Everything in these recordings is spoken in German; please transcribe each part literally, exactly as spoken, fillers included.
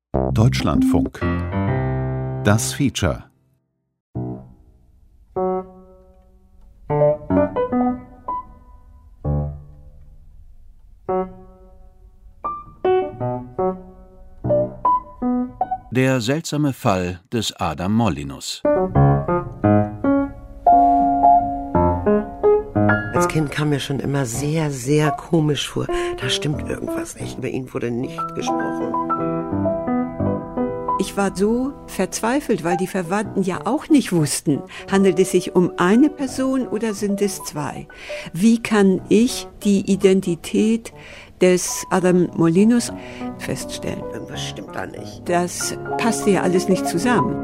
Deutschlandfunk. Das Feature. Der seltsame Fall des Adam Molyneux. Als Kind kam mir schon immer sehr, sehr komisch vor. Da stimmt irgendwas nicht. Über ihn wurde nicht gesprochen. Ich war so verzweifelt, weil die Verwandten ja auch nicht wussten, handelt es sich um eine Person oder sind es zwei? Wie kann ich die Identität des Adam Molyneux feststellen? Irgendwas stimmt da nicht. Das passte ja alles nicht zusammen.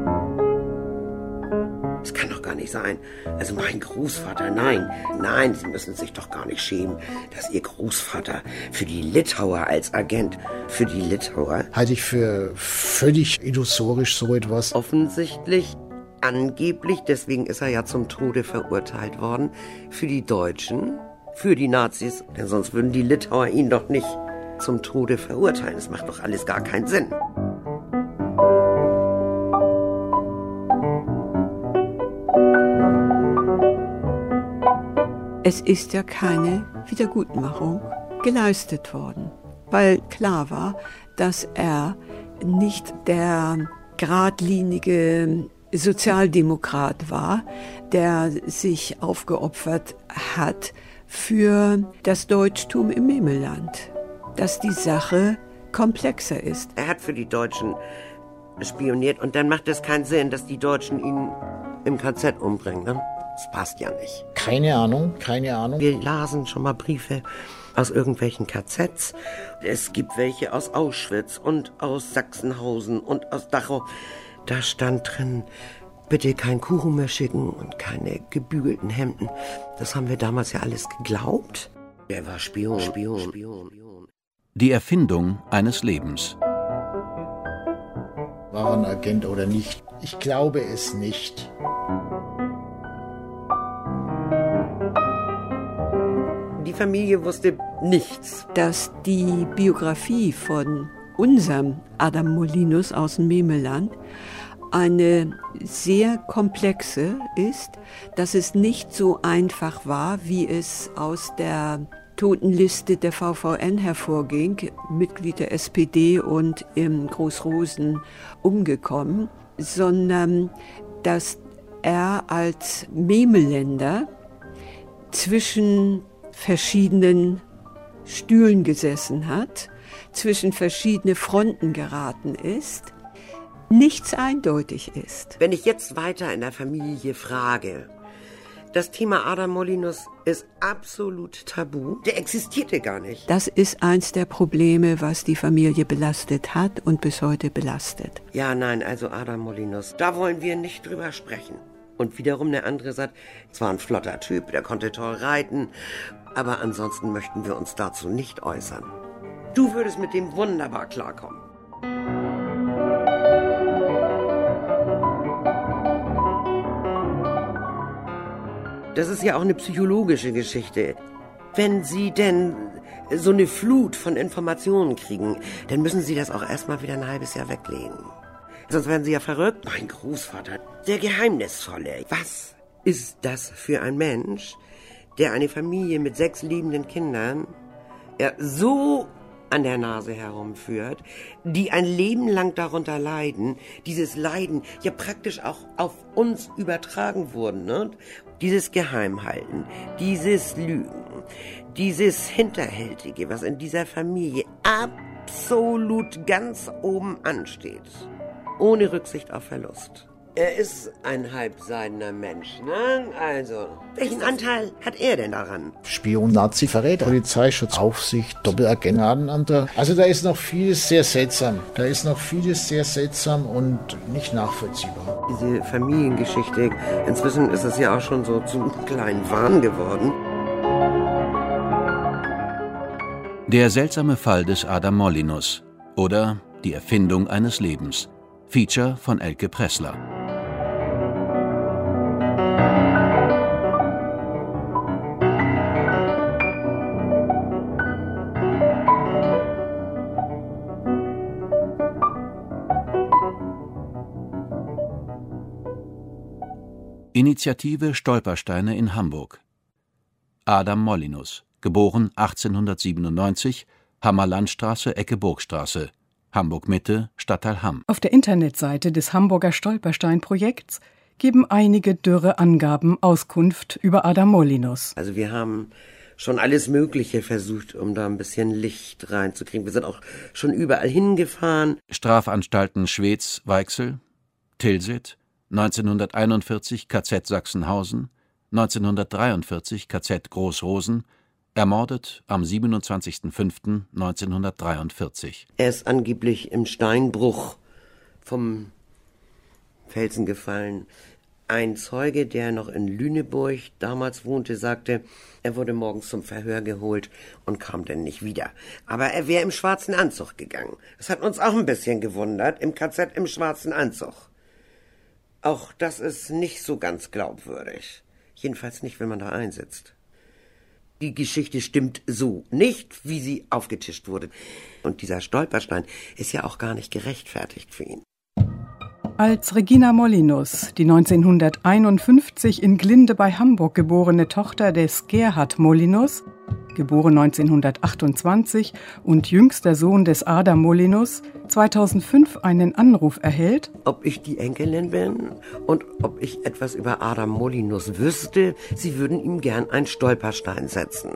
Das kann doch gar nicht sein. Also mein Großvater, nein. Nein, Sie müssen sich doch gar nicht schämen, dass Ihr Großvater für die Litauer als Agent, für die Litauer... Halte ich für völlig illusorisch so etwas. Offensichtlich, angeblich, deswegen ist er ja zum Tode verurteilt worden, für die Deutschen, für die Nazis. Denn sonst würden die Litauer ihn doch nicht zum Tode verurteilen. Das macht doch alles gar keinen Sinn. Es ist ja keine Wiedergutmachung geleistet worden, weil klar war, dass er nicht der geradlinige Sozialdemokrat war, der sich aufgeopfert hat für das Deutschtum im Memelland, dass die Sache komplexer ist. Er hat für die Deutschen spioniert und dann macht es keinen Sinn, dass die Deutschen ihn im K Z umbringen, ne? Das passt ja nicht. Keine Ahnung, keine Ahnung. Wir lasen schon mal Briefe aus irgendwelchen K Zs. Es gibt welche aus Auschwitz und aus Sachsenhausen und aus Dachau. Da stand drin, bitte kein Kuchen mehr schicken und keine gebügelten Hemden. Das haben wir damals ja alles geglaubt. Er war Spion, Spion, Spion, Spion. Die Erfindung eines Lebens. War er ein Agent oder nicht? Ich glaube es nicht. Die Familie wusste nichts. Dass die Biografie von unserem Adam Molyneux aus dem Memelland eine sehr komplexe ist, dass es nicht so einfach war, wie es aus der Totenliste der V V N hervorging, Mitglied der S P D und im Großrosen umgekommen, sondern dass er als Memeländer zwischen verschiedenen Stühlen gesessen hat, zwischen verschiedene Fronten geraten ist, nichts eindeutig ist. Wenn ich jetzt weiter in der Familie frage, das Thema Adam Molyneux ist absolut tabu. Der existierte gar nicht. Das ist eins der Probleme, was die Familie belastet hat und bis heute belastet. Ja, nein, also Adam Molyneux, da wollen wir nicht drüber sprechen. Und wiederum der andere sagt, es war ein flotter Typ, der konnte toll reiten, aber ansonsten möchten wir uns dazu nicht äußern. Du würdest mit dem wunderbar klarkommen. Das ist ja auch eine psychologische Geschichte. Wenn Sie denn so eine Flut von Informationen kriegen, dann müssen Sie das auch erstmal wieder ein halbes Jahr weglegen. Sonst werden Sie ja verrückt. Mein Großvater, der Geheimnisvolle. Was ist das für ein Mensch, der eine Familie mit sechs liebenden Kindern ja, so an der Nase herumführt, die ein Leben lang darunter leiden, dieses Leiden ja praktisch auch auf uns übertragen wurden, ne? Dieses Geheimhalten, dieses Lügen, dieses Hinterhältige, was in dieser Familie absolut ganz oben ansteht, ohne Rücksicht auf Verlust. Er ist ein halbseidener Mensch, ne? Also, welchen Anteil hat er denn daran? Spion, Nazi, Verräter, Polizeischutz, Aufsicht, Doppelagent, Gnadenamter. Also da ist noch vieles sehr seltsam. Da ist noch vieles sehr seltsam und nicht nachvollziehbar. Diese Familiengeschichte, inzwischen ist es ja auch schon so zum kleinen Wahn geworden. Der seltsame Fall des Adam Molyneux oder die Erfindung eines Lebens. Feature von Elke Pressler. Initiative Stolpersteine in Hamburg. Adam Molyneux, geboren achtzehnhundertsiebenundneunzig, Hammer-Landstraße, Ecke Burgstraße, Hamburg-Mitte, Stadtteil Hamm. Auf der Internetseite des Hamburger Stolperstein-Projekts geben einige dürre Angaben Auskunft über Adam Molyneux. Also wir haben schon alles Mögliche versucht, um da ein bisschen Licht reinzukriegen. Wir sind auch schon überall hingefahren. Strafanstalten Schwedt, Weichsel, Tilsit, neunzehnhunderteinundvierzig K Z Sachsenhausen, neunzehnhundertdreiundvierzig K Z Großrosen, ermordet am siebenundzwanzigsten fünften neunzehnhundertdreiundvierzig. Er ist angeblich im Steinbruch vom Felsen gefallen. Ein Zeuge, der noch in Lüneburg damals wohnte, sagte, er wurde morgens zum Verhör geholt und kam dann nicht wieder. Aber er wäre im schwarzen Anzug gegangen. Das hat uns auch ein bisschen gewundert, im K Z im schwarzen Anzug. Auch das ist nicht so ganz glaubwürdig. Jedenfalls nicht, wenn man da einsitzt. Die Geschichte stimmt so nicht, wie sie aufgetischt wurde. Und dieser Stolperstein ist ja auch gar nicht gerechtfertigt für ihn. Als Regina Molyneux, die neunzehnhunderteinundfünfzig in Glinde bei Hamburg geborene Tochter des Gerhard Molyneux, geboren neunzehnhundertachtundzwanzig und jüngster Sohn des Adam Molyneux, zweitausendfünf einen Anruf erhält, ob ich die Enkelin bin und ob ich etwas über Adam Molyneux wüsste, sie würden ihm gern einen Stolperstein setzen.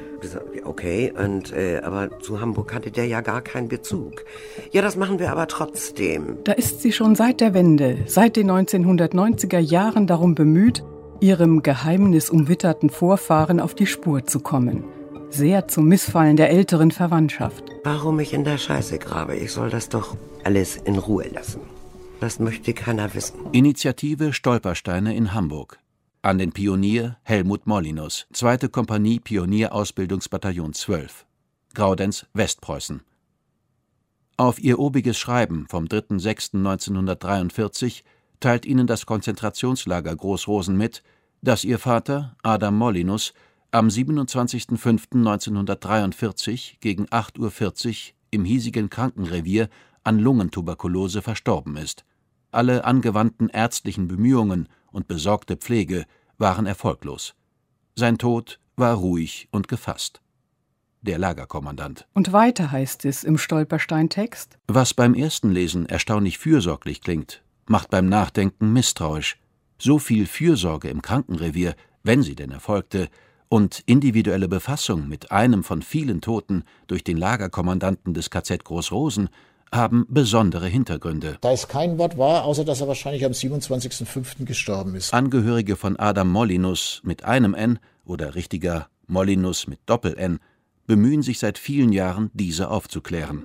Okay, und, äh, aber zu Hamburg hatte der ja gar keinen Bezug. Ja, das machen wir aber trotzdem. Da ist sie schon seit der Wende, seit den neunzehnhundertneunziger Jahren darum bemüht, ihrem geheimnisumwitterten Vorfahren auf die Spur zu kommen. Sehr zum Missfallen der älteren Verwandtschaft. Warum ich in der Scheiße grabe? Ich soll das doch alles in Ruhe lassen. Das möchte keiner wissen. Initiative Stolpersteine in Hamburg. An den Pionier Helmut Molyneux, zweite Kompanie Pionierausbildungsbataillon zwölf, Graudenz, Westpreußen. Auf ihr obiges Schreiben vom dritten sechsten neunzehnhundertdreiundvierzig teilt ihnen das Konzentrationslager Großrosen mit, dass ihr Vater, Adam Molyneux, am siebenundzwanzigsten fünften neunzehnhundertdreiundvierzig gegen acht Uhr vierzig im hiesigen Krankenrevier an Lungentuberkulose verstorben ist. Alle angewandten ärztlichen Bemühungen und besorgte Pflege waren erfolglos. Sein Tod war ruhig und gefasst. Der Lagerkommandant. Und weiter heißt es im Stolperstein-Text: Was beim ersten Lesen erstaunlich fürsorglich klingt, macht beim Nachdenken misstrauisch. So viel Fürsorge im Krankenrevier, wenn sie denn erfolgte, und individuelle Befassung mit einem von vielen Toten durch den Lagerkommandanten des K Z Großrosen haben besondere Hintergründe. Da ist kein Wort wahr, außer dass er wahrscheinlich am siebenundzwanzigsten fünften gestorben ist. Angehörige von Adam Molyneux mit einem N oder richtiger Molyneux mit Doppel-N bemühen sich seit vielen Jahren, diese aufzuklären.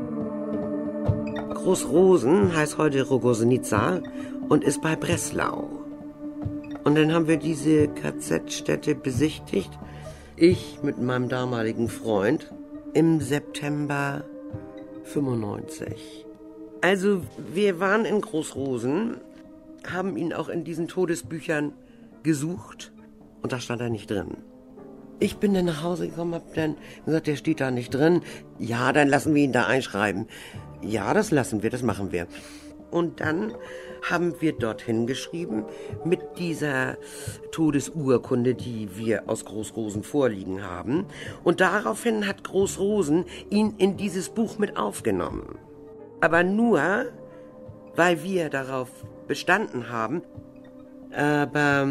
Großrosen heißt heute Rogosenica und ist bei Breslau. Und dann haben wir diese K Z-Stätte besichtigt. Ich mit meinem damaligen Freund im September fünfundneunzig. Also wir waren in Großrosen, haben ihn auch in diesen Todesbüchern gesucht und da stand er nicht drin. Ich bin dann nach Hause gekommen, hab dann gesagt, der steht da nicht drin. Ja, dann lassen wir ihn da einschreiben. Ja, das lassen wir, das machen wir. Und dann haben wir dorthin geschrieben mit dieser Todesurkunde, die wir aus Großrosen vorliegen haben. Und daraufhin hat Großrosen ihn in dieses Buch mit aufgenommen. Aber nur, weil wir darauf bestanden haben. Aber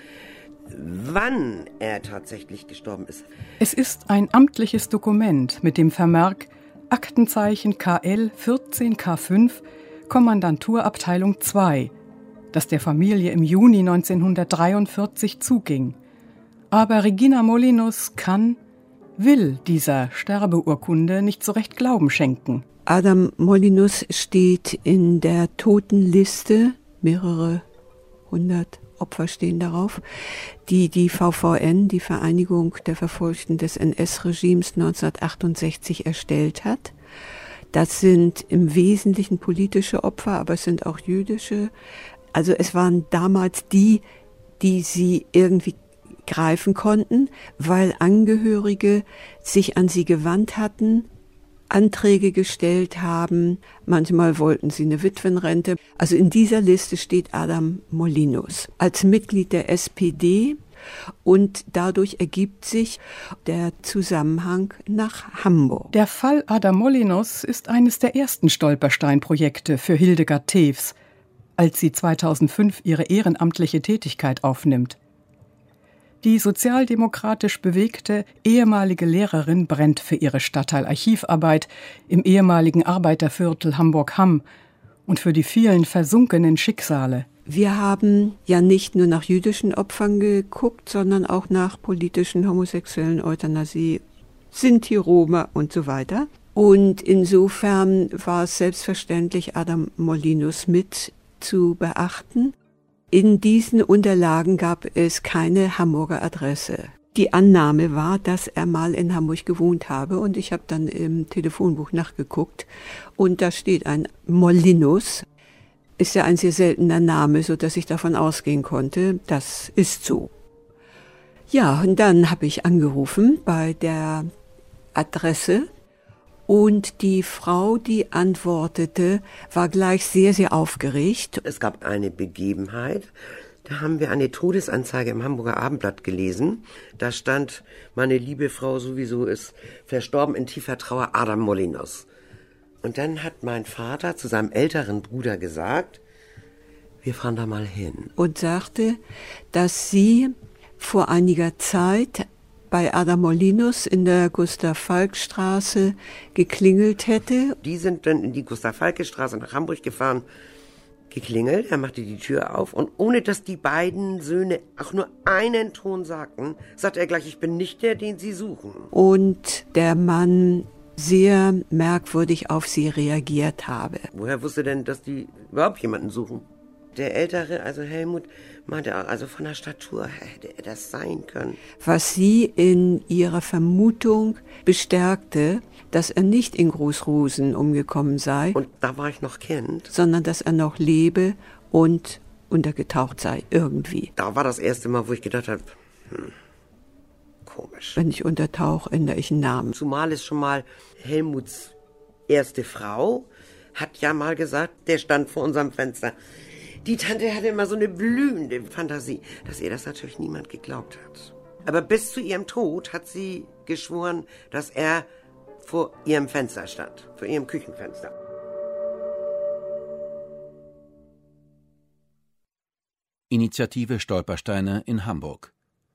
wann er tatsächlich gestorben ist. Es ist ein amtliches Dokument mit dem Vermerk Aktenzeichen K L vierzehn K fünf Kommandanturabteilung zwei, das der Familie im Juni neunzehnhundertdreiundvierzig zuging. Aber Regina Molyneux kann, will dieser Sterbeurkunde nicht so recht Glauben schenken. Adam Molyneux steht in der Totenliste, mehrere hundert Opfer stehen darauf, die die V V N, die Vereinigung der Verfolgten des N S-Regimes, neunzehnhundertachtundsechzig erstellt hat. Das sind im Wesentlichen politische Opfer, aber es sind auch jüdische. Also es waren damals die, die sie irgendwie greifen konnten, weil Angehörige sich an sie gewandt hatten, Anträge gestellt haben. Manchmal wollten sie eine Witwenrente. Also in dieser Liste steht Adam Molinos als Mitglied der S P D. Und dadurch ergibt sich der Zusammenhang nach Hamburg. Der Fall Adam Molinos ist eines der ersten Stolperstein-Projekte für Hildegard Tews, als sie zweitausendfünf ihre ehrenamtliche Tätigkeit aufnimmt. Die sozialdemokratisch bewegte ehemalige Lehrerin brennt für ihre Stadtteilarchivarbeit im ehemaligen Arbeiterviertel Hamburg-Hamm und für die vielen versunkenen Schicksale. Wir haben ja nicht nur nach jüdischen Opfern geguckt, sondern auch nach politischen, homosexuellen, Euthanasie, Sinti, Roma und so weiter. Und insofern war es selbstverständlich, Adam Molinos mit zu beachten. In diesen Unterlagen gab es keine Hamburger Adresse. Die Annahme war, dass er mal in Hamburg gewohnt habe und ich habe dann im Telefonbuch nachgeguckt und da steht ein Molinos. Ist ja ein sehr seltener Name, so dass ich davon ausgehen konnte, das ist so. Ja, und dann habe ich angerufen bei der Adresse und die Frau, die antwortete, war gleich sehr, sehr aufgeregt. Es gab eine Begebenheit, da haben wir eine Todesanzeige im Hamburger Abendblatt gelesen. Da stand, meine liebe Frau sowieso ist verstorben in tiefer Trauer, Adam Molinos. Und dann hat mein Vater zu seinem älteren Bruder gesagt, wir fahren da mal hin. Und sagte, dass sie vor einiger Zeit bei Adam Molinos in der Gustav-Falck-Straße geklingelt hätte. Die sind dann in die Gustav-Falck-Straße nach Hamburg gefahren, geklingelt, er machte die Tür auf und ohne dass die beiden Söhne auch nur einen Ton sagten, sagte er gleich, ich bin nicht der, den sie suchen. Und der Mann sehr merkwürdig auf sie reagiert habe. Woher wusste denn, dass die überhaupt jemanden suchen? Der Ältere, also Helmut, meinte auch, also von der Statur hätte er das sein können. Was sie in ihrer Vermutung bestärkte, dass er nicht in Großrosen umgekommen sei. Und da war ich noch Kind. Sondern dass er noch lebe und untergetaucht sei, irgendwie. Da war das erste Mal, wo ich gedacht habe, hm, komisch. Wenn ich untertauche, ändere ich einen Namen. Zumal es schon mal Helmuts erste Frau hat ja mal gesagt, der stand vor unserem Fenster. Die Tante hatte immer so eine blühende Fantasie, dass ihr das natürlich niemand geglaubt hat. Aber bis zu ihrem Tod hat sie geschworen, dass er vor ihrem Fenster stand, vor ihrem Küchenfenster. Initiative Stolpersteine in Hamburg.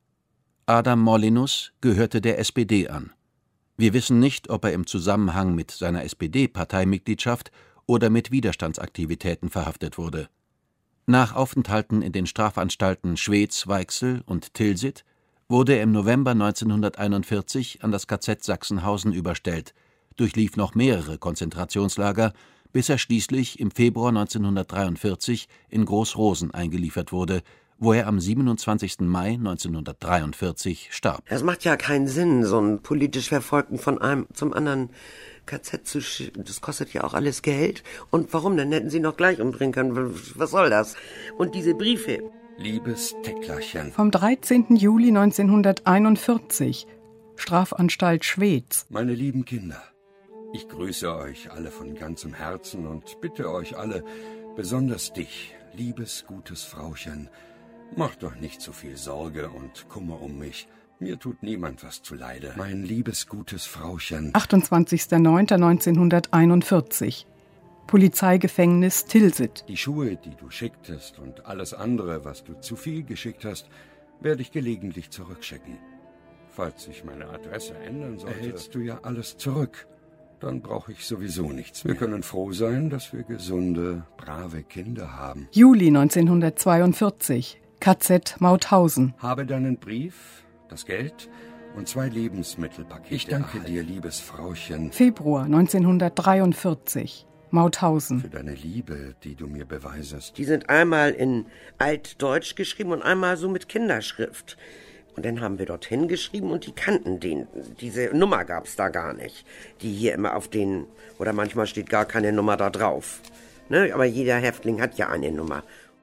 Adam Molinos gehörte der S P D an. Wir wissen nicht, ob er im Zusammenhang mit seiner S P D-Parteimitgliedschaft oder mit Widerstandsaktivitäten verhaftet wurde. Nach Aufenthalten in den Strafanstalten Schwedt, Weichsel und Tilsit wurde er im November neunzehnhunderteinundvierzig an das K Z Sachsenhausen überstellt, durchlief noch mehrere Konzentrationslager, bis er schließlich im Februar neunzehnhundertdreiundvierzig in Großrosen eingeliefert wurde, wo er am siebenundzwanzigsten Mai neunzehnhundertdreiundvierzig starb. Es macht ja keinen Sinn, so einen politisch Verfolgten von einem zum anderen K Z zu schicken. Das kostet ja auch alles Geld. Und warum? Dann hätten sie noch gleich umbringen können. Was soll das? Und diese Briefe. Liebes Teklerchen. Vom dreizehnten Juli neunzehnhunderteinundvierzig, Strafanstalt Schwedt. Meine lieben Kinder, ich grüße euch alle von ganzem Herzen und bitte euch alle, besonders dich, liebes, gutes Frauchen, macht doch nicht so viel Sorge und Kummer um mich. Mir tut niemand was zuleide. Mein liebes, gutes Frauchen. achtundzwanzigster neunter neunzehnhunderteinundvierzig. Polizeigefängnis Tilsit. Die Schuhe, die du schicktest und alles andere, was du zu viel geschickt hast, werde ich gelegentlich zurückschicken. Falls sich meine Adresse ändern sollte, erhältst du ja alles zurück. Dann brauche ich sowieso nichts mehr. Wir können froh sein, dass wir gesunde, brave Kinder haben. Juli neunzehnhundertzweiundvierzig. K Z Mauthausen. Habe deinen Brief, das Geld und zwei Lebensmittelpakete. Ich danke dir, liebes Frauchen. Februar neunzehnhundertdreiundvierzig. Mauthausen. Für deine Liebe, die du mir beweisest. Die sind einmal in Altdeutsch geschrieben und einmal so mit Kinderschrift. Und dann haben wir dorthin geschrieben und die kannten den. Diese Nummer gab's da gar nicht. Die hier immer auf den, oder manchmal steht gar keine Nummer da drauf. Ne? Aber jeder Häftling hat ja eine Nummer.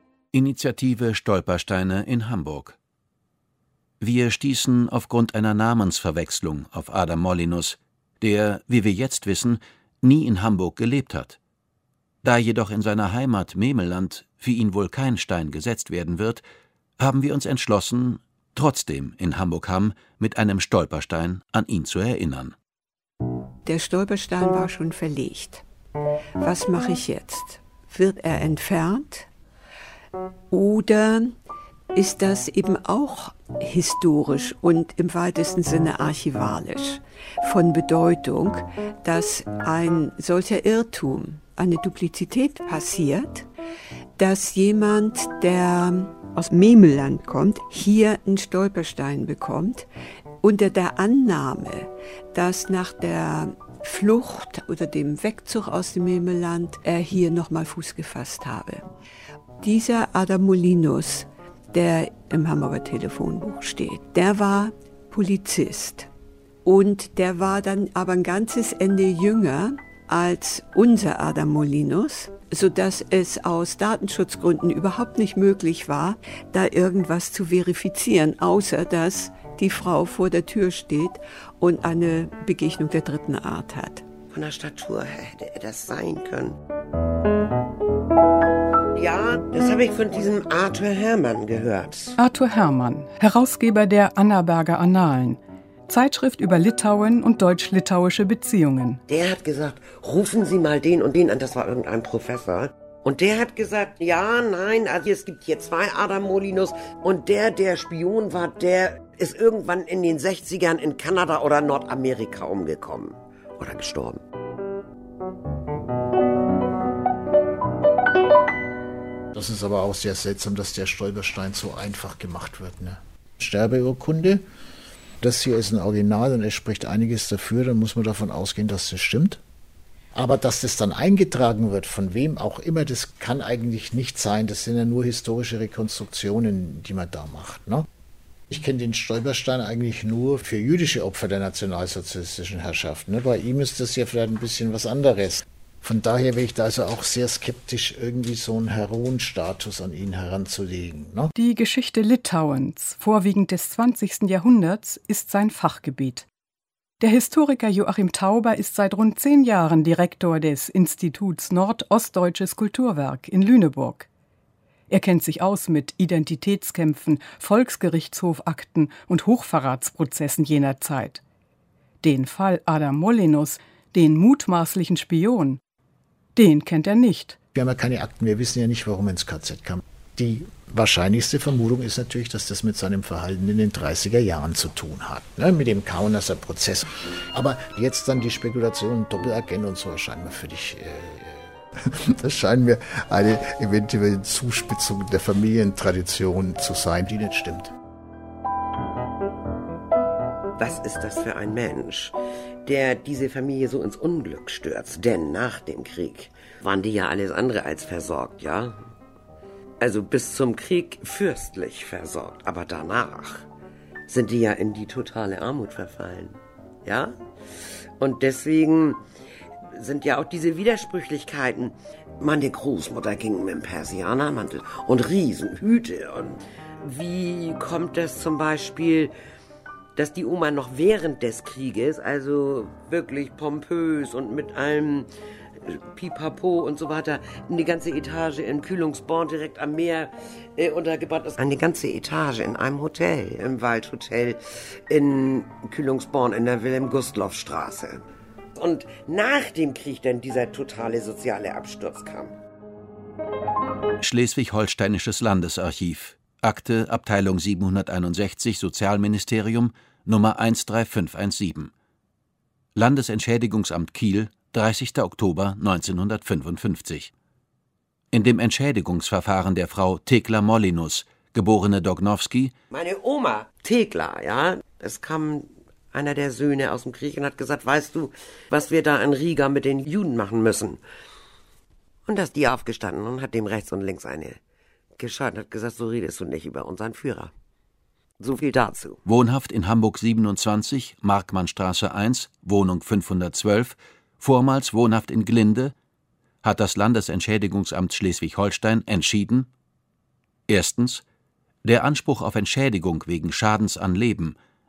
Initiative Stolpersteine in Hamburg. Wir stießen aufgrund einer Namensverwechslung auf Adam Molinos, der, wie wir jetzt wissen, nie in Hamburg gelebt hat. Da jedoch in seiner Heimat Memelland für ihn wohl kein Stein gesetzt werden wird, haben wir uns entschlossen, trotzdem in Hamburg-Hamm mit einem Stolperstein an ihn zu erinnern. Der Stolperstein war schon verlegt. Was mache ich jetzt? Wird er entfernt? Oder ist das eben auch historisch und im weitesten Sinne archivalisch von Bedeutung, dass ein solcher Irrtum, eine Duplizität passiert, dass jemand, der aus Memelland kommt, hier einen Stolperstein bekommt, unter der Annahme, dass nach der Flucht oder dem Wegzug aus dem Memelland er hier nochmal Fuß gefasst habe. Dieser Adam Molinos, der im Hamburger Telefonbuch steht, der war Polizist. Und der war dann aber ein ganzes Ende jünger als unser Adam Molinos, sodass es aus Datenschutzgründen überhaupt nicht möglich war, da irgendwas zu verifizieren, außer dass die Frau vor der Tür steht und eine Begegnung der dritten Art hat. Von der Statur her hätte er das sein können. Ja, das habe ich von diesem Arthur Hermann gehört. Arthur Hermann, Herausgeber der Annaberger Annalen, Zeitschrift über Litauen und deutsch-litauische Beziehungen. Der hat gesagt, rufen Sie mal den und den an, das war irgendein Professor. Und der hat gesagt, ja, nein, also es gibt hier zwei Adam Molinos und der, der Spion war, der ist irgendwann in den sechzigern in Kanada oder Nordamerika umgekommen oder gestorben. Das ist aber auch sehr seltsam, dass der Stolperstein so einfach gemacht wird. Ne? Sterbeurkunde, das hier ist ein Original und es spricht einiges dafür, dann muss man davon ausgehen, dass das stimmt. Aber dass das dann eingetragen wird, von wem auch immer, das kann eigentlich nicht sein. Das sind ja nur historische Rekonstruktionen, die man da macht. Ne? Ich kenne den Stolperstein eigentlich nur für jüdische Opfer der nationalsozialistischen Herrschaft. Ne? Bei ihm ist das ja vielleicht ein bisschen was anderes. Von daher wäre ich da also auch sehr skeptisch, irgendwie so einen Heroenstatus an ihn heranzulegen. Ne? Die Geschichte Litauens, vorwiegend des zwanzigsten Jahrhunderts, ist sein Fachgebiet. Der Historiker Joachim Tauber ist seit rund zehn Jahren Direktor des Instituts Nordostdeutsches Kulturwerk in Lüneburg. Er kennt sich aus mit Identitätskämpfen, Volksgerichtshofakten und Hochverratsprozessen jener Zeit. Den Fall Adam Molinos, den mutmaßlichen Spion, den kennt er nicht. Wir haben ja keine Akten, wir wissen ja nicht, warum er ins K Z kam. Die wahrscheinlichste Vermutung ist natürlich, dass das mit seinem Verhalten in den dreißiger Jahren zu tun hat, ne, mit dem Kaunerser Prozess. Aber jetzt dann die Spekulation, Doppelagent und so erscheinen mir völlig, äh, das scheint mir eine eventuelle Zuspitzung der Familientradition zu sein, die nicht stimmt. Was ist das für ein Mensch, der diese Familie so ins Unglück stürzt? Denn nach dem Krieg waren die ja alles andere als versorgt, ja? Also bis zum Krieg fürstlich versorgt, aber danach sind die ja in die totale Armut verfallen, ja? Und deswegen sind ja auch diese Widersprüchlichkeiten. Meine Großmutter ging mit dem Persianermantel und Riesenhüte. Und wie kommt das zum Beispiel, dass die Oma noch während des Krieges, also wirklich pompös und mit allem Pipapo und so weiter, eine ganze Etage in Kühlungsborn direkt am Meer äh, untergebracht ist. Eine ganze Etage in einem Hotel, im Waldhotel in Kühlungsborn in der Wilhelm-Gustloff-Straße. Und nach dem Krieg dann dieser totale soziale Absturz kam. Schleswig-Holsteinisches Landesarchiv, Akte, Abteilung siebenhunderteinundsechzig, Sozialministerium, Nummer eins drei fünf eins sieben. Landesentschädigungsamt Kiel, dreißigster Oktober neunzehnhundertfünfundfünfzig. In dem Entschädigungsverfahren der Frau Thekla Molinos, geborene Dognowski. Meine Oma, Thekla, ja, es kam einer der Söhne aus dem Krieg und hat gesagt, weißt du, was wir da in Riga mit den Juden machen müssen? Und da ist die aufgestanden und hat dem rechts und links eine geschaut und hat gesagt, so redest du nicht über unseren Führer. So viel dazu. Wohnhaft in Hamburg siebenundzwanzig, Markmannstraße eins, Wohnung fünfhundertzwölf, vormals wohnhaft in Glinde, hat das Landesentschädigungsamt Schleswig-Holstein entschieden: Erstens. Der Anspruch auf Entschädigung wegen Schadens an Leben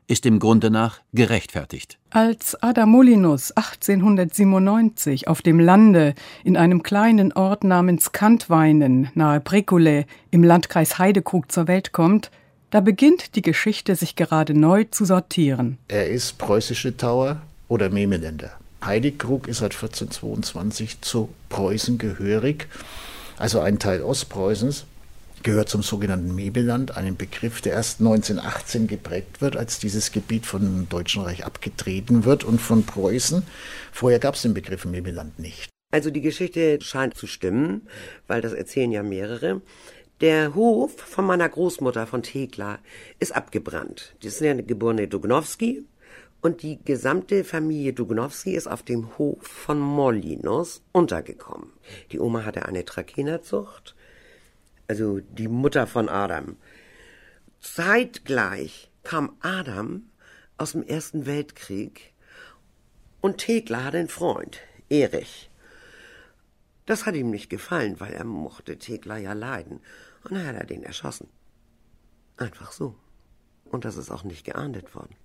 ist dem Grunde nach gerechtfertigt. Als Adam Molinos achtzehnhundertsiebenundneunzig auf dem Lande in einem kleinen Ort namens Kantweinen nahe Brecule im Landkreis Heidekrug zur Welt kommt, da beginnt die Geschichte sich gerade neu zu sortieren. Er ist preußisch-Litauer oder Memeländer. Heidekrug ist seit vierzehnhundertzweiundzwanzig zu Preußen gehörig, also ein Teil Ostpreußens, gehört zum sogenannten Memeland, einem Begriff, der erst neunzehnhundertachtzehn geprägt wird, als dieses Gebiet vom Deutschen Reich abgetreten wird und von Preußen. Vorher gab es den Begriff Memeland nicht. Also die Geschichte scheint zu stimmen, weil das erzählen ja mehrere. Der Hof von meiner Großmutter von Thekla ist abgebrannt. Die ist ja eine geborene Dugnowski und die gesamte Familie Dugnowski ist auf dem Hof von Molinos untergekommen. Die Oma hatte eine Trakehnerzucht, also die Mutter von Adam. Zeitgleich kam Adam aus dem Ersten Weltkrieg und Thekla hatte einen Freund, Erich. Das hat ihm nicht gefallen, weil er mochte Thekla ja leiden. Und dann hat er den erschossen. Einfach so. Und das ist auch nicht geahndet worden.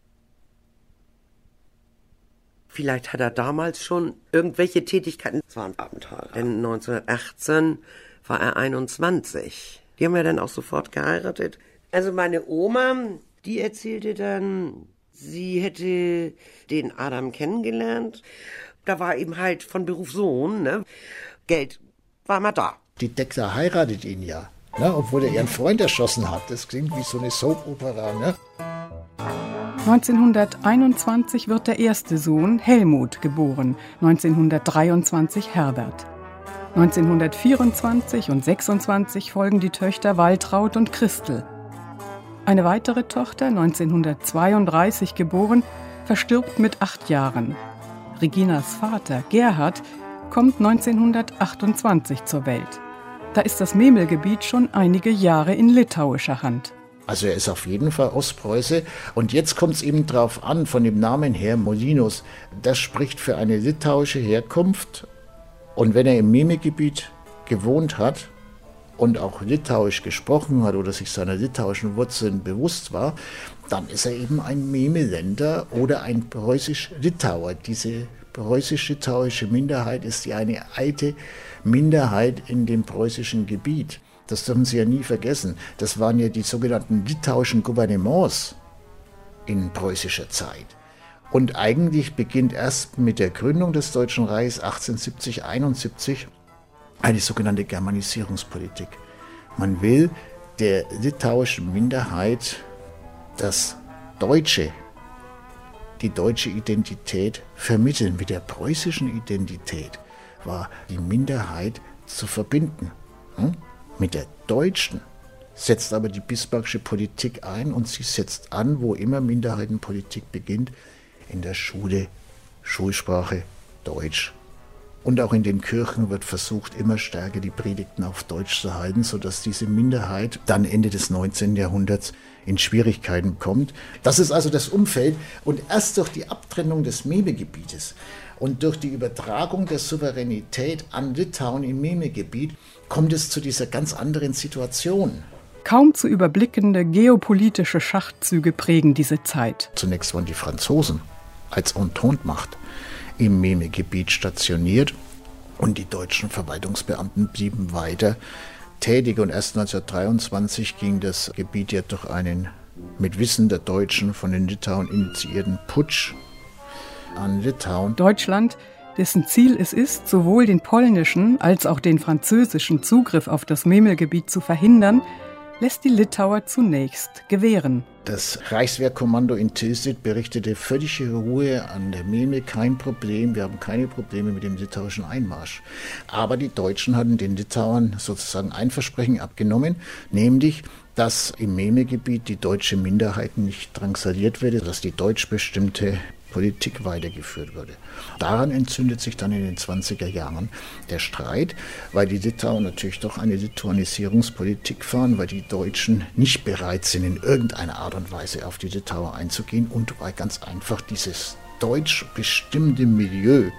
Vielleicht hat er damals schon irgendwelche Tätigkeiten. Es war ein Abenteuer. Denn neunzehnhundertachtzehn war er einundzwanzig. Die haben ja dann auch sofort geheiratet. Also meine Oma, die erzählte dann, sie hätte den Adam kennengelernt. Da war eben halt von Beruf Sohn, ne? Geld war immer da. Die Thekla heiratet ihn ja, ne? Obwohl er ihren Freund erschossen hat. Das klingt wie so eine Soap-Opera, ne? neunzehnhunderteinundzwanzig wird der erste Sohn Helmut geboren, neunzehnhundertdreiundzwanzig Herbert. neunzehnhundertvierundzwanzig und sechsundzwanzig folgen die Töchter Waltraud und Christel. Eine weitere Tochter, neunzehnhundertzweiunddreißig geboren, verstirbt mit acht Jahren. Reginas Vater, Gerhard, kommt neunzehnhundertachtundzwanzig zur Welt. Da ist das Memelgebiet schon einige Jahre in litauischer Hand. Also er ist auf jeden Fall Ostpreuße. Und jetzt kommt es eben drauf an, von dem Namen her, Molinos, das spricht für eine litauische Herkunft. Und wenn er im Memelgebiet gewohnt hat und auch litauisch gesprochen hat oder sich seiner litauischen Wurzeln bewusst war, dann ist er eben ein Memeländer oder ein preußisch-Litauer. Diese preußisch-litauische Minderheit ist ja eine alte Minderheit in dem preußischen Gebiet. Das dürfen Sie ja nie vergessen. Das waren ja die sogenannten litauischen Gouvernements in preußischer Zeit. Und eigentlich beginnt erst mit der Gründung des Deutschen Reichs achtzehnhundertsiebzig, einundsiebzig eine sogenannte Germanisierungspolitik. Man will der litauischen Minderheit das Deutsche, die deutsche Identität vermitteln. Mit der preußischen Identität war die Minderheit zu verbinden. Hm? Mit der deutschen setzt aber die bismarckische Politik ein und sie setzt an, wo immer Minderheitenpolitik beginnt, in der Schule, Schulsprache, Deutsch. Und auch in den Kirchen wird versucht, immer stärker die Predigten auf Deutsch zu halten, sodass diese Minderheit dann Ende des neunzehnten Jahrhunderts in Schwierigkeiten kommt. Das ist also das Umfeld. Und erst durch die Abtrennung des Memelgebietes und durch die Übertragung der Souveränität an Litauen im Memelgebiet kommt es zu dieser ganz anderen Situation. Kaum zu überblickende geopolitische Schachzüge prägen diese Zeit. Zunächst waren die Franzosen als Entente-Macht im Memelgebiet stationiert und die deutschen Verwaltungsbeamten blieben weiter tätig. Und erst neunzehnhundertdreiundzwanzig ging das Gebiet ja durch einen mit Wissen der Deutschen von den Litauen initiierten Putsch an Litauen. Deutschland, dessen Ziel es ist, sowohl den polnischen als auch den französischen Zugriff auf das Memelgebiet zu verhindern, lässt die Litauer zunächst gewähren. Das Reichswehrkommando in Tilsit berichtete völlige Ruhe an der Memel, kein Problem, wir haben keine Probleme mit dem litauischen Einmarsch. Aber die Deutschen hatten den Litauern sozusagen ein Versprechen abgenommen, nämlich, dass im Memelgebiet die deutsche Minderheit nicht drangsaliert werde, dass die deutsch bestimmte Politik weitergeführt würde. Daran entzündet sich dann in den zwanziger Jahren der Streit, weil die Litauer natürlich doch eine Lituanisierungspolitik fahren, weil die Deutschen nicht bereit sind, in irgendeiner Art und Weise auf die Litauer einzugehen und weil ganz einfach dieses deutsch bestimmte Milieu,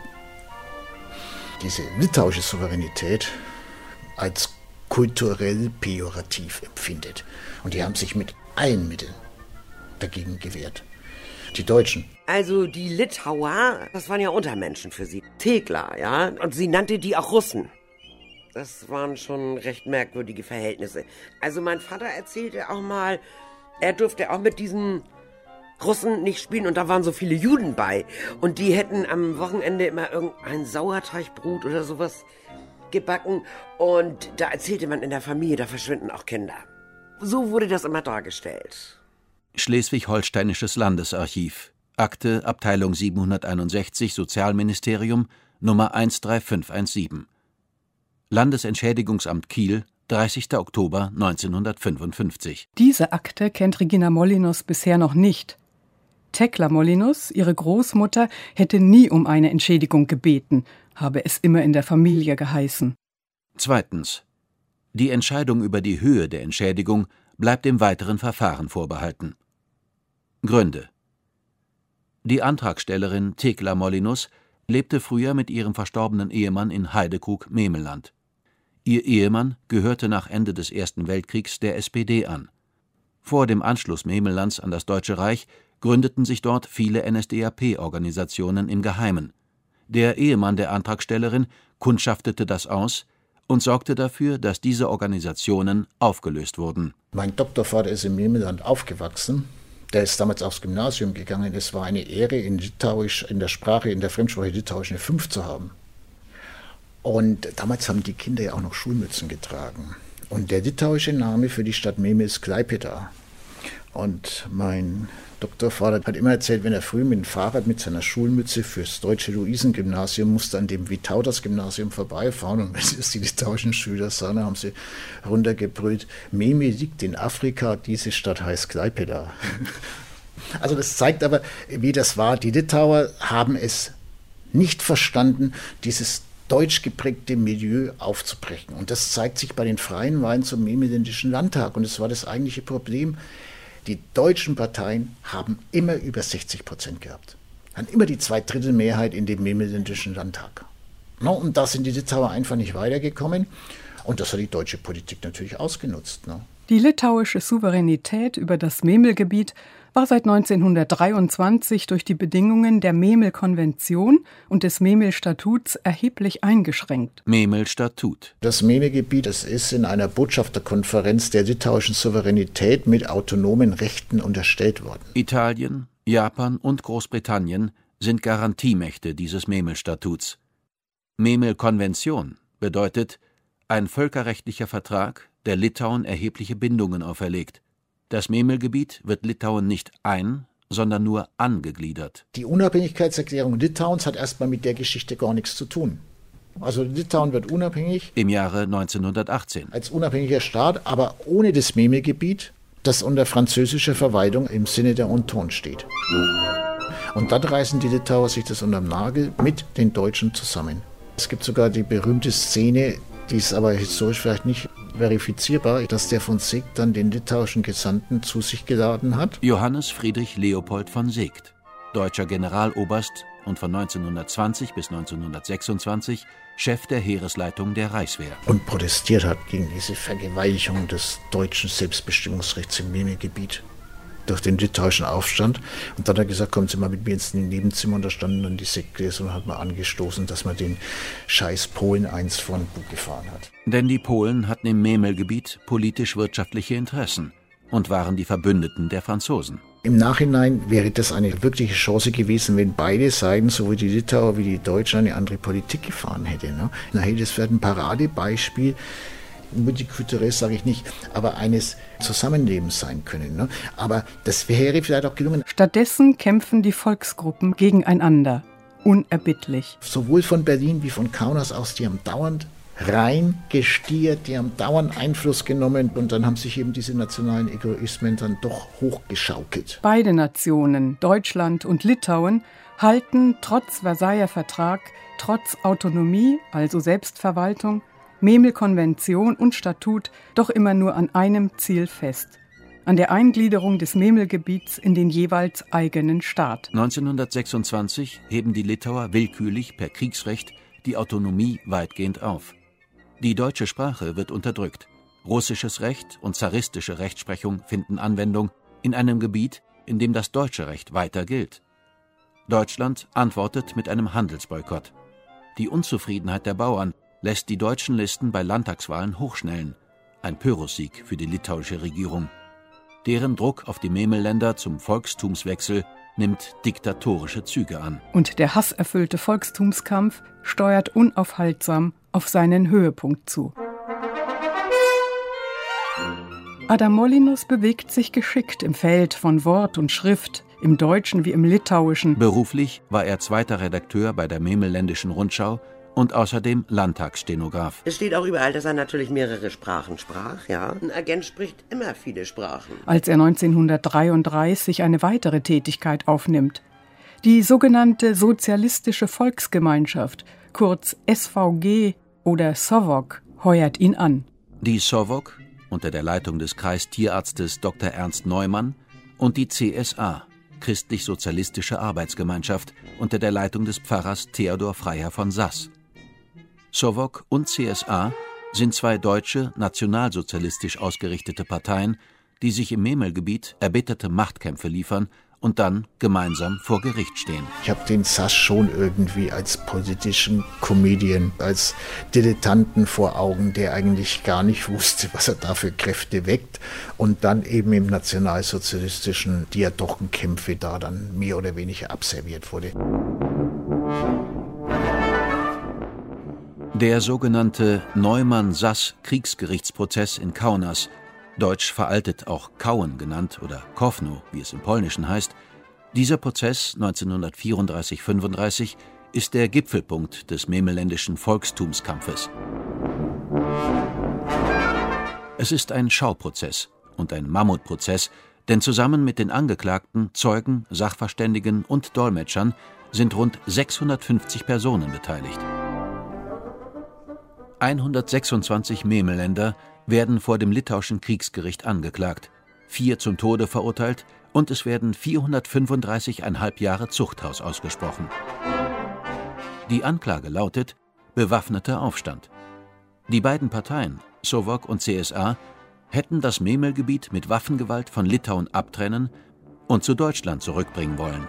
diese litauische Souveränität als kulturell pejorativ empfindet. Und die haben sich mit allen Mitteln dagegen gewehrt. Die Deutschen. Also die Litauer, das waren ja Untermenschen für sie. Thekla, ja. Und sie nannte die auch Russen. Das waren schon recht merkwürdige Verhältnisse. Also mein Vater erzählte auch mal, er durfte auch mit diesen Russen nicht spielen und da waren so viele Juden bei. Und die hätten am Wochenende immer irgendein Sauerteigbrot oder sowas gebacken. Und da erzählte man in der Familie, da verschwinden auch Kinder. So wurde das immer dargestellt. Schleswig-Holsteinisches Landesarchiv, Akte, Abteilung siebenhunderteinundsechzig, Sozialministerium, Nummer eins drei fünf eins sieben. Landesentschädigungsamt Kiel, dreißigster Oktober neunzehnhundertfünfundfünfzig. Diese Akte kennt Regina Molinos bisher noch nicht. Thekla Molinos, ihre Großmutter, hätte nie um eine Entschädigung gebeten, habe es immer in der Familie geheißen. Zweitens. Die Entscheidung über die Höhe der Entschädigung bleibt dem weiteren Verfahren vorbehalten. Gründe: Die Antragstellerin Thekla Molinos lebte früher mit ihrem verstorbenen Ehemann in Heidekrug-Memelland. Ihr Ehemann gehörte nach Ende des Ersten Weltkriegs der S P D an. Vor dem Anschluss Memellands an das Deutsche Reich gründeten sich dort viele N S D A P-Organisationen im Geheimen. Der Ehemann der Antragstellerin kundschaftete das aus und sorgte dafür, dass diese Organisationen aufgelöst wurden. Mein Doktorvater ist in Memelland aufgewachsen. Der ist damals aufs Gymnasium gegangen. Es war eine Ehre, in Litauisch, in der Sprache, in der Fremdsprache Litauisch eine fünf zu haben. Und damals haben die Kinder ja auch noch Schulmützen getragen. Und der litauische Name für die Stadt Memel ist Klaipėda. Und mein Doktorvater hat immer erzählt, wenn er früh mit dem Fahrrad mit seiner Schulmütze fürs deutsche Luisengymnasium musste an dem Vitautas-Gymnasium vorbeifahren. Und wenn es die litauischen Schüler sahen, haben sie runtergebrüllt: Memel liegt in Afrika, diese Stadt heißt Klaipėda. Also das zeigt aber, wie das war. Die Litauer haben es nicht verstanden, dieses deutsch geprägte Milieu aufzubrechen. Und das zeigt sich bei den freien Wahlen zum Memelländischen Landtag. Und das war das eigentliche Problem. Die deutschen Parteien haben immer über sechzig Prozent gehabt. Haben immer die Zweidrittelmehrheit in dem Memelländischen Landtag. No, und da sind die Litauer einfach nicht weitergekommen. Und das hat die deutsche Politik natürlich ausgenutzt. No. Die litauische Souveränität über das Memelgebiet war seit neunzehnhundertdreiundzwanzig durch die Bedingungen der Memel-Konvention und des Memel-Statuts erheblich eingeschränkt. Memel-Statut. Das Memelgebiet, das ist in einer Botschafterkonferenz der litauischen Souveränität mit autonomen Rechten unterstellt worden. Italien, Japan und Großbritannien sind Garantiemächte dieses Memel-Statuts. Memel-Konvention bedeutet ein völkerrechtlicher Vertrag, der Litauen erhebliche Bindungen auferlegt. Das Memelgebiet wird Litauen nicht ein, sondern nur angegliedert. Die Unabhängigkeitserklärung Litauens hat erstmal mit der Geschichte gar nichts zu tun. Also Litauen wird unabhängig. Im Jahre neunzehnhundertachtzehn. Als unabhängiger Staat, aber ohne das Memelgebiet, das unter französischer Verwaltung im Sinne der Entente steht. Und dann reißen die Litauer sich das unterm Nagel mit den Deutschen zusammen. Es gibt sogar die berühmte Szene, die ist aber historisch vielleicht nicht verifizierbar, dass der von Seeckt dann den litauischen Gesandten zu sich geladen hat. Johannes Friedrich Leopold von Seeckt, deutscher Generaloberst und von neunzehnhundertzwanzig bis neunzehnhundertsechsundzwanzig Chef der Heeresleitung der Reichswehr. Und protestiert hat gegen diese Vergewaltigung des deutschen Selbstbestimmungsrechts im Memelgebiet durch den litauischen Aufstand. Und dann hat er gesagt, kommen Sie mal mit mir ins Nebenzimmer. Und da standen dann die Sektgläser und hat mal angestoßen, dass man den scheiß Polen eins vor den Bug gefahren hat. Denn die Polen hatten im Memelgebiet politisch-wirtschaftliche Interessen und waren die Verbündeten der Franzosen. Im Nachhinein wäre das eine wirkliche Chance gewesen, wenn beide Seiten, sowohl die Litauer wie die Deutschen, eine andere Politik gefahren hätten. Ne? Na hey, das wäre ein Paradebeispiel, multikulturell sage ich nicht, aber eines Zusammenlebens sein können. Ne? Aber das wäre vielleicht auch gelungen. Stattdessen kämpfen die Volksgruppen gegeneinander, unerbittlich. Sowohl von Berlin wie von Kaunas aus, die haben dauernd reingestiert, die haben dauernd Einfluss genommen und dann haben sich eben diese nationalen Egoismen dann doch hochgeschaukelt. Beide Nationen, Deutschland und Litauen, halten trotz Versailler Vertrag, trotz Autonomie, also Selbstverwaltung, Memel-Konvention und Statut doch immer nur an einem Ziel fest: an der Eingliederung des Memelgebiets in den jeweils eigenen Staat. neunzehnhundertsechsundzwanzig heben die Litauer willkürlich per Kriegsrecht die Autonomie weitgehend auf. Die deutsche Sprache wird unterdrückt. Russisches Recht und zaristische Rechtsprechung finden Anwendung in einem Gebiet, in dem das deutsche Recht weiter gilt. Deutschland antwortet mit einem Handelsboykott. Die Unzufriedenheit der Bauern lässt die deutschen Listen bei Landtagswahlen hochschnellen. Ein Pyrrhussieg für die litauische Regierung. Deren Druck auf die Memelländer zum Volkstumswechsel nimmt diktatorische Züge an. Und der hasserfüllte Volkstumskampf steuert unaufhaltsam auf seinen Höhepunkt zu. Adam Molinus bewegt sich geschickt im Feld von Wort und Schrift, im Deutschen wie im Litauischen. Beruflich war er zweiter Redakteur bei der Memelländischen Rundschau und außerdem Landtagsstenograf. Es steht auch überall, dass er natürlich mehrere Sprachen sprach, ja. Ein Agent spricht immer viele Sprachen. Als er neunzehnhundertdreiunddreißig eine weitere Tätigkeit aufnimmt. Die sogenannte Sozialistische Volksgemeinschaft, kurz S V G oder SOVOG, heuert ihn an. Die SOVOG, unter der Leitung des Kreistierarztes Doktor Ernst Neumann, und die C S A, Christlich-Sozialistische Arbeitsgemeinschaft, unter der Leitung des Pfarrers Theodor Freiherr von Sass. SOVOG und C S A sind zwei deutsche, nationalsozialistisch ausgerichtete Parteien, die sich im Memelgebiet erbitterte Machtkämpfe liefern und dann gemeinsam vor Gericht stehen. Ich habe den Sass schon irgendwie als politischen Comedian, als Dilettanten vor Augen, der eigentlich gar nicht wusste, was er da für Kräfte weckt und dann eben im nationalsozialistischen Diadochenkämpfe da dann mehr oder weniger abserviert wurde. Der sogenannte Neumann-Sass-Kriegsgerichtsprozess in Kaunas, deutsch veraltet auch Kauen genannt oder Kowno, wie es im Polnischen heißt, dieser Prozess neunzehnhundertvierunddreißig fünfunddreißig ist der Gipfelpunkt des memelländischen Volkstumskampfes. Es ist ein Schauprozess und ein Mammutprozess, denn zusammen mit den Angeklagten, Zeugen, Sachverständigen und Dolmetschern sind rund sechshundertfünfzig Personen beteiligt. hundertsechsundzwanzig Memelländer werden vor dem litauischen Kriegsgericht angeklagt, vier zum Tode verurteilt und es werden vierhundertfünfunddreißig Komma fünf Jahre Zuchthaus ausgesprochen. Die Anklage lautet bewaffneter Aufstand. Die beiden Parteien, SOVOG und C S A, hätten das Memelgebiet mit Waffengewalt von Litauen abtrennen und zu Deutschland zurückbringen wollen.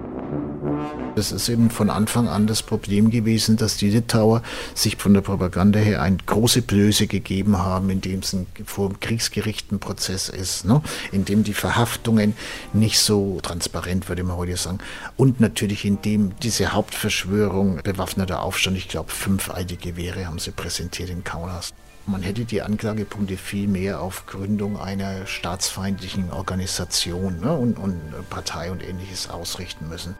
Das ist eben von Anfang an das Problem gewesen, dass die Litauer sich von der Propaganda her eine große Blöße gegeben haben, indem es ein vor dem Kriegsgericht ein Prozess ist, ne? In dem die Verhaftungen nicht so transparent, würde man heute sagen. Und natürlich in dem diese Hauptverschwörung, bewaffneter Aufstand, ich glaube fünf alte Gewehre haben sie präsentiert in Kaunas. Man hätte die Anklagepunkte viel mehr auf Gründung einer staatsfeindlichen Organisation, ne, und, und Partei und Ähnliches ausrichten müssen.